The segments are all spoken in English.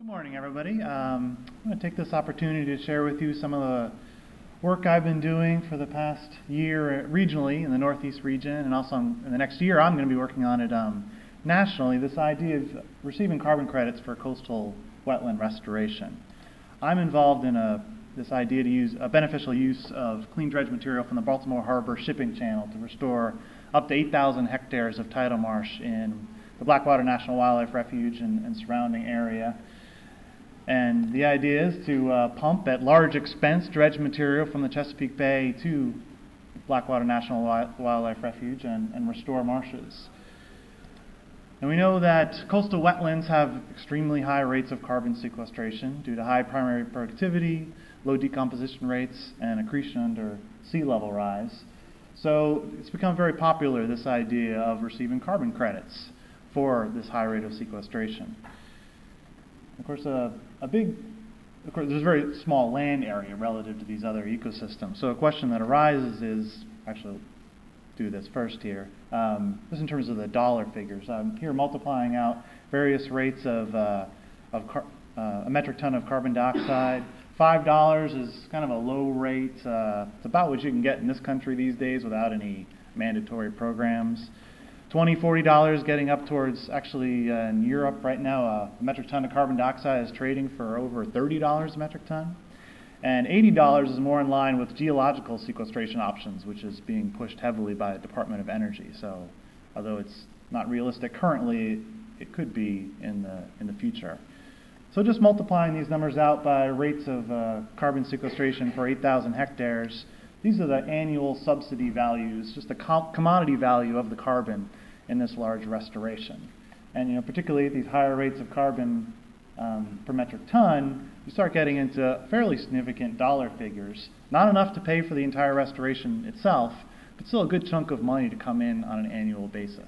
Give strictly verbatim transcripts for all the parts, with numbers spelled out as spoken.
Good morning, everybody. Um, I'm going to take this opportunity to share with you some of the work I've been doing for the past year regionally in the Northeast region, and also in the next year I'm going to be working on it um, nationally, this idea of receiving carbon credits for coastal wetland restoration. I'm involved in a, this idea to use a beneficial use of clean dredge material from the Baltimore Harbor shipping channel to restore up to eight thousand hectares of tidal marsh in the Blackwater National Wildlife Refuge and, and surrounding area. And the idea is to uh, pump at large expense dredge material from the Chesapeake Bay to Blackwater National Wildlife Refuge and, and restore marshes. And we know that coastal wetlands have extremely high rates of carbon sequestration due to high primary productivity, low decomposition rates, and accretion under sea level rise. So it's become very popular, this idea of receiving carbon credits for this high rate of sequestration. Of course, uh, a big, of course, there's a very small land area relative to these other ecosystems. So a question that arises is, actually, do this first here, um, just in terms of the dollar figures. I'm here multiplying out various rates of, uh, of car uh, a metric ton of carbon dioxide. Five dollars is kind of a low rate. Uh, it's about what you can get in this country these days without any mandatory programs. twenty, forty dollars getting up towards, actually uh, in Europe right now, uh, a metric ton of carbon dioxide is trading for over thirty dollars a metric ton. And eighty dollars is more in line with geological sequestration options, which is being pushed heavily by the Department of Energy. So although it's not realistic currently, it could be in the, in the future. So just multiplying these numbers out by rates of uh, carbon sequestration for eight thousand hectares, these are the annual subsidy values, just the com commodity value of the carbon in this large restoration. And you know, particularly at these higher rates of carbon um, per metric ton, you start getting into fairly significant dollar figures. Not enough to pay for the entire restoration itself, but still a good chunk of money to come in on an annual basis.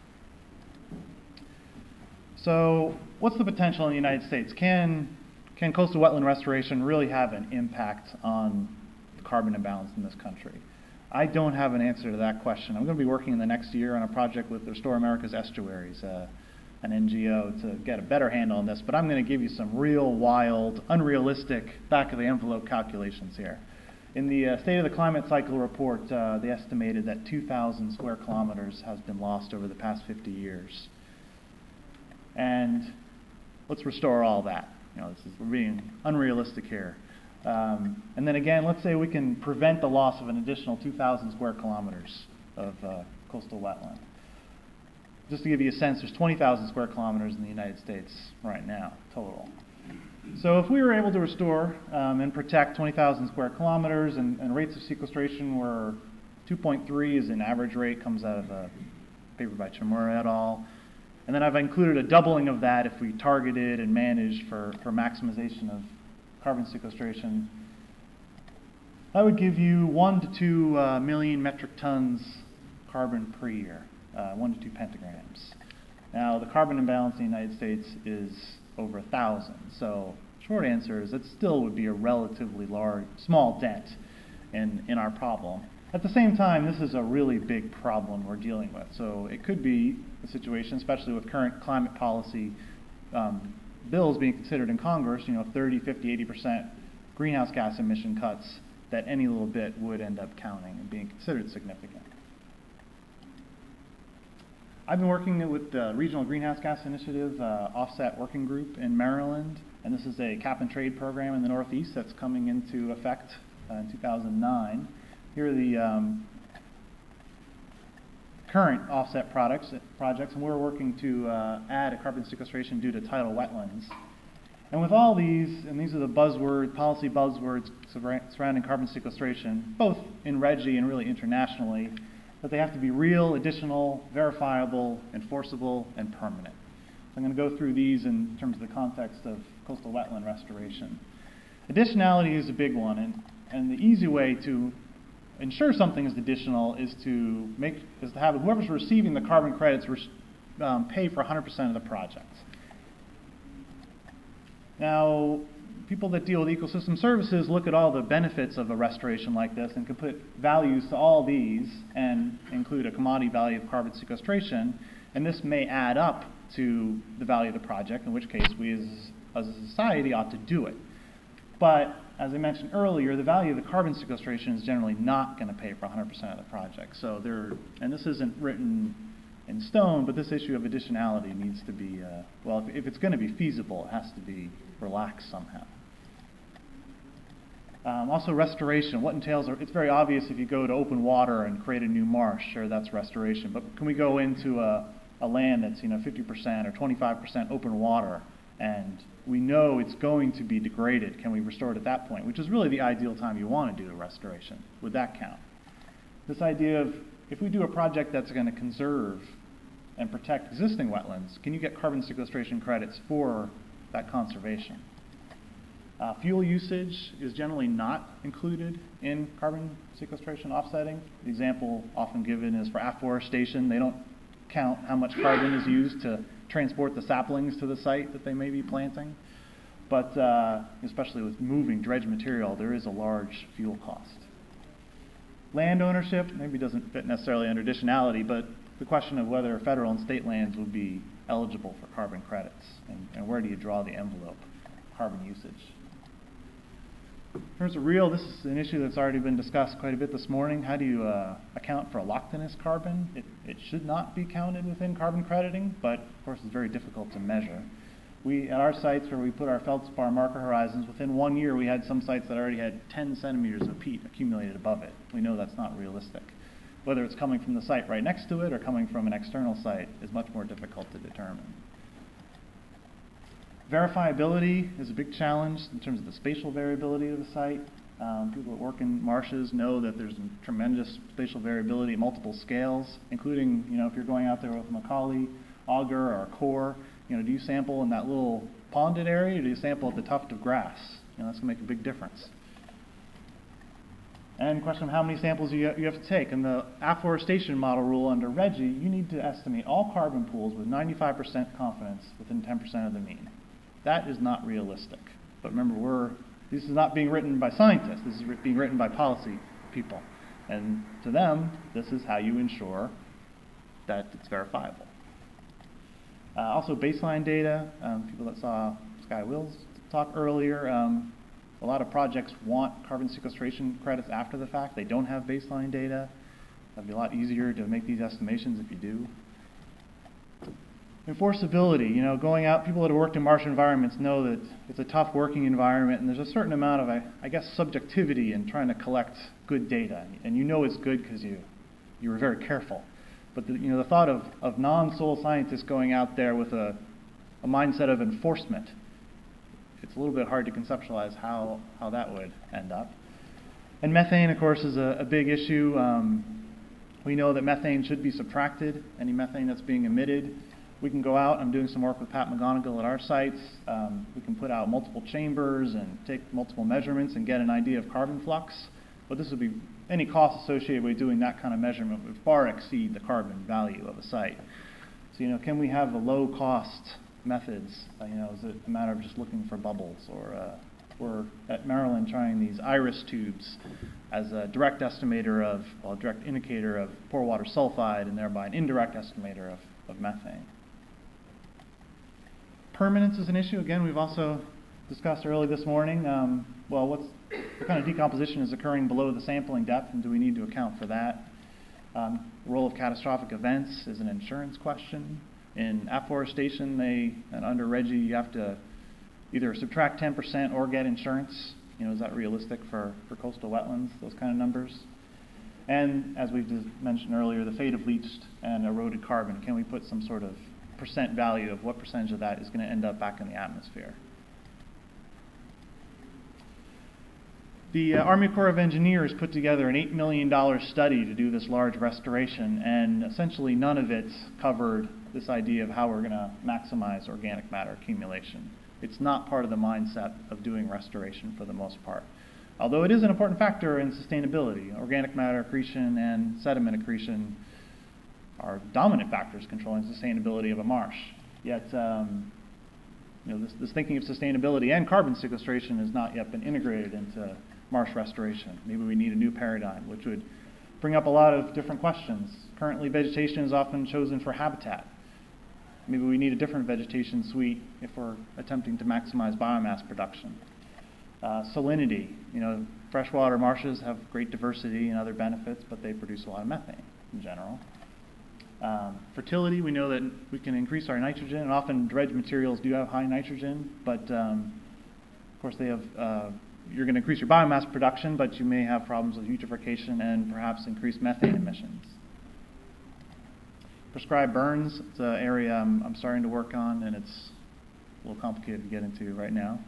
So what's the potential in the United States? Can, can coastal wetland restoration really have an impact on carbon imbalance in this country? I don't have an answer to that question. I'm going to be working in the next year on a project with Restore America's Estuaries, uh, an N G O, to get a better handle on this, but I'm going to give you some real wild, unrealistic, back-of-the-envelope calculations here. In the uh, State of the Climate Cycle report, uh, they estimated that two thousand square kilometers has been lost over the past fifty years. And let's restore all that. You know, this is, we're being unrealistic here. Um, and then again, let's say we can prevent the loss of an additional two thousand square kilometers of uh, coastal wetland. Just to give you a sense, there's twenty thousand square kilometers in the United States right now, total. So if we were able to restore um, and protect twenty thousand square kilometers and, and rates of sequestration were two point three is an average rate, comes out of a paper by Chimura et al. And then I've included a doubling of that if we targeted and managed for, for maximization of carbon sequestration. That would give you one to two uh, million metric tons carbon per year, uh, one to two pentagrams. Now the carbon imbalance in the United States is over a thousand, so short answer is it still would be a relatively large, small dent in, in our problem. At the same time, this is a really big problem we're dealing with, so it could be a situation, especially with current climate policy um, bills being considered in Congress, you know, thirty, fifty, eighty percent greenhouse gas emission cuts, that any little bit would end up counting and being considered significant. I've been working with the Regional Greenhouse Gas Initiative uh, Offset Working Group in Maryland, and this is a cap and trade program in the Northeast that's coming into effect uh, in two thousand nine. Here are the um, current offset products, projects, and we're working to uh, add a carbon sequestration due to tidal wetlands. And with all these, and these are the buzzword, policy buzzwords surrounding carbon sequestration, both in RGGI and really internationally, that they have to be real, additional, verifiable, enforceable, and permanent. So I'm going to go through these in terms of the context of coastal wetland restoration. Additionality is a big one, and, and the easy way to ensure something is additional is to make is to have whoever's receiving the carbon credits um, pay for one hundred percent of the project. Now, people that deal with ecosystem services look at all the benefits of a restoration like this and can put values to all these and include a commodity value of carbon sequestration, and this may add up to the value of the project, in which case we as as a society, ought to do it. But as I mentioned earlier, the value of the carbon sequestration is generally not going to pay for one hundred percent of the project. So there, and this isn't written in stone, but this issue of additionality needs to be, uh, well, if, if it's going to be feasible, it has to be relaxed somehow. Um, also restoration, what entails, it's very obvious if you go to open water and create a new marsh, sure, that's restoration. But can we go into a, a land that's, you know, fifty percent or twenty-five percent open water, and we know it's going to be degraded? Can we restore it at that point? Which is really the ideal time you want to do a restoration. Would that count? This idea of, if we do a project that's going to conserve and protect existing wetlands, can you get carbon sequestration credits for that conservation? Uh, fuel usage is generally not included in carbon sequestration offsetting. The example often given is for afforestation. They don't count how much carbon is used to transport the saplings to the site that they may be planting. But uh, especially with moving dredge material, there is a large fuel cost. Land ownership maybe doesn't fit necessarily under additionality, but the question of whether federal and state lands would be eligible for carbon credits, and, and where do you draw the envelope, carbon usage. In terms of real, this is an issue that's already been discussed quite a bit this morning. How do you uh, account for allochthonous carbon? It, it should not be counted within carbon crediting, but of course it's very difficult to measure. We, at our sites where we put our feldspar marker horizons, within one year we had some sites that already had ten centimeters of peat accumulated above it. We know that's not realistic. Whether it's coming from the site right next to it or coming from an external site is much more difficult to determine. Verifiability is a big challenge in terms of the spatial variability of the site. Um, people that work in marshes know that there's tremendous spatial variability at multiple scales, including, you know, if you're going out there with a Macaulay auger or a core, you know, do you sample in that little ponded area, or do you sample at the tuft of grass? You know, that's going to make a big difference. And question of how many samples you, you have to take. In the afforestation model rule under RGGI, you need to estimate all carbon pools with ninety-five percent confidence within ten percent of the mean. That is not realistic. But remember, we're, this is not being written by scientists. This is being written by policy people. And to them, this is how you ensure that it's verifiable. Uh, also, baseline data. Um, people that saw Sky Wills talk earlier, um, a lot of projects want carbon sequestration credits after the fact. They don't have baseline data. It'd be a lot easier to make these estimations if you do. Enforceability, you know, going out, people that have worked in marsh environments know that it's a tough working environment, and there's a certain amount of, I, I guess, subjectivity in trying to collect good data. And you know it's good because you, you were very careful. But the, you know, the thought of, of non-soil scientists going out there with a, a mindset of enforcement, it's a little bit hard to conceptualize how, how that would end up. And methane, of course, is a, a big issue. Um, we know that methane should be subtracted, any methane that's being emitted. We can go out, I'm doing some work with Pat McGonigal at our sites. Um, we can put out multiple chambers and take multiple measurements and get an idea of carbon flux. But this would be, any cost associated with doing that kind of measurement would far exceed the carbon value of a site. So, you know, can we have a low cost methods? Uh, you know, is it a matter of just looking for bubbles? Or uh, we're at Maryland trying these iris tubes as a direct estimator of, well, a direct indicator of pore water sulfide and thereby an indirect estimator of, of methane. Permanence is an issue. Again, we've also discussed early this morning. Um, well, what's, what kind of decomposition is occurring below the sampling depth, and do we need to account for that? Um, the role of catastrophic events is an insurance question. In afforestation, they, and under RGGI, you have to either subtract ten percent or get insurance. You know, is that realistic for, for coastal wetlands, those kind of numbers? And as we've just mentioned earlier, the fate of leached and eroded carbon. Can we put some sort of percent value of what percentage of that is going to end up back in the atmosphere? The uh, Army Corps of Engineers put together an eight million dollar study to do this large restoration, and essentially none of it covered this idea of how we're going to maximize organic matter accumulation. It's not part of the mindset of doing restoration for the most part. Although it is an important factor in sustainability. Organic matter accretion and sediment accretion are dominant factors controlling sustainability of a marsh. Yet, um, you know, this, this thinking of sustainability and carbon sequestration has not yet been integrated into marsh restoration. Maybe we need a new paradigm, which would bring up a lot of different questions. Currently, vegetation is often chosen for habitat. maybe we need a different vegetation suite if we're attempting to maximize biomass production. Uh, salinity, you know, freshwater marshes have great diversity and other benefits, but they produce a lot of methane in general. Um, fertility, we know that we can increase our nitrogen, and often dredge materials do have high nitrogen, but um, of course they have, uh, you're going to increase your biomass production, but you may have problems with eutrophication and perhaps increased methane emissions. Prescribed burns, it's an area I'm, I'm starting to work on, and it's a little complicated to get into right now.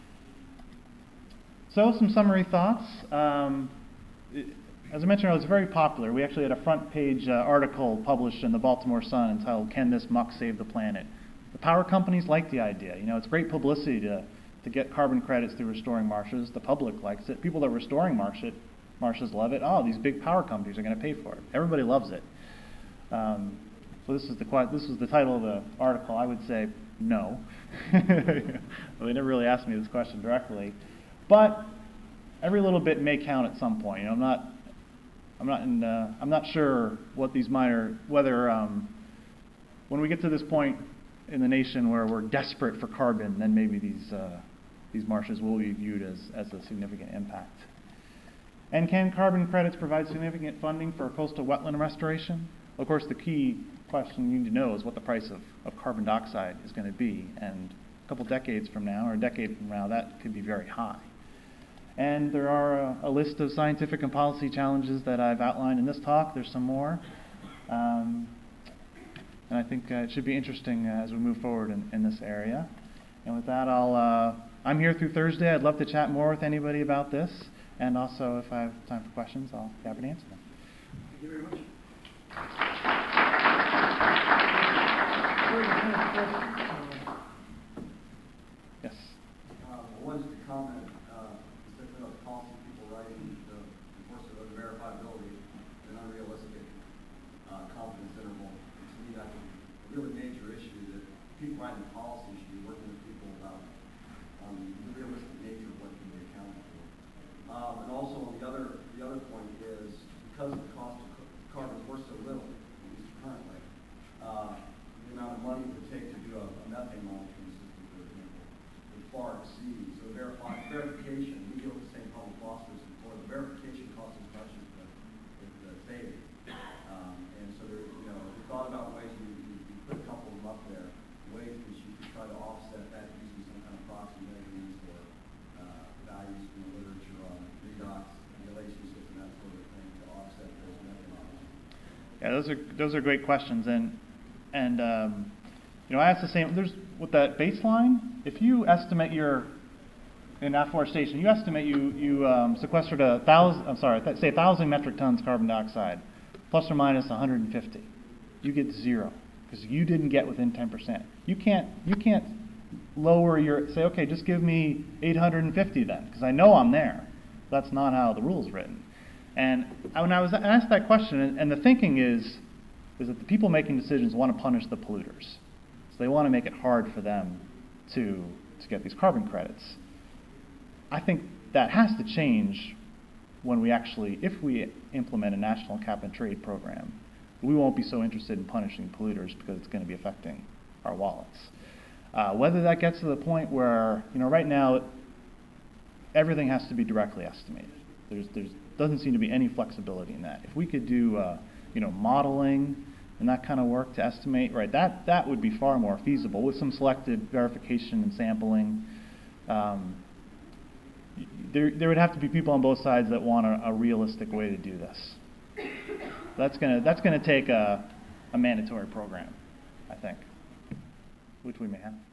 So some summary thoughts. Um, it, As I mentioned, it was very popular. We actually had a front page uh, article published in the Baltimore Sun entitled, "Can This Muck Save the Planet?" The power companies like the idea. You know, it's great publicity to, to get carbon credits through restoring marshes. The public likes it. People that are restoring marshes, marshes love it. Oh, these big power companies are going to pay for it. Everybody loves it. Um, so this is the this is the title of the article. I would say no. Well, they never really asked me this question directly, but every little bit may count at some point. You know, I'm not. I'm not in, uh, I'm not sure what these minor, whether um, when we get to this point in the nation where we're desperate for carbon, then maybe these uh, these marshes will be viewed as, as a significant impact. And can carbon credits provide significant funding for coastal wetland restoration? Of course, the key question you need to know is what the price of, of carbon dioxide is going to be. And a couple decades from now, or a decade from now, that could be very high. And there are a, a list of scientific and policy challenges that I've outlined in this talk. There's some more. Um, and I think uh, it should be interesting uh, as we move forward in, in this area. And with that, I'll, uh, I'm here through Thursday. I'd love to chat more with anybody about this. And also, if I have time for questions, I'll be happy to answer them. Thank you very much. Yes. Uh, one is to comment. Policy people writing the enforcement of the verifiability an unrealistic uh, confidence interval. And to me, that's a really major issue that people writing policy should be working with people about um, the realistic nature of what can be accounted for. Um, and also, the other the other point is because the cost of carbon is worth so little, at least currently, uh, the amount of money it would take to do a, a methane monitoring system, for example, would far exceed. So verify, verification, we deal with the same problem with phosphorus before. The verification costs as much as the, as the saving. Um, and so there, you know, we thought about ways you, you, you put a couple of them up there, ways that you could try to offset that using some kind of proxy measurements or uh, values from the literature on redox, relationships, and that sort of thing to offset those methodologies. Yeah, those are those are great questions, and and um, you know, I asked the same. There's with that baseline. If you estimate your in afforestation, you estimate you you um, sequestered a thousand. I'm sorry, th- say a thousand metric tons carbon dioxide, plus or minus one hundred fifty. You get zero because you didn't get within ten percent. You can't you can't lower your say. Okay, just give me eight hundred fifty then, because I know I'm there. That's not how the rule's written. And when I was asked that question, and, and the thinking is is that the people making decisions want to punish the polluters, so they want to make it hard for them to to get these carbon credits. I think that has to change when we actually, if we implement a national cap and trade program. We won't be so interested in punishing polluters because it's going to be affecting our wallets. Uh, whether that gets to the point where, you know, right now, everything has to be directly estimated. There's, there's doesn't seem to be any flexibility in that. If we could do, uh, you know, modeling and that kind of work to estimate, right, that, that would be far more feasible with some selected verification and sampling. Um, There, there would have to be people on both sides that want a, a realistic way to do this. That's gonna that's gonna take a, a mandatory program, I think, which we may have.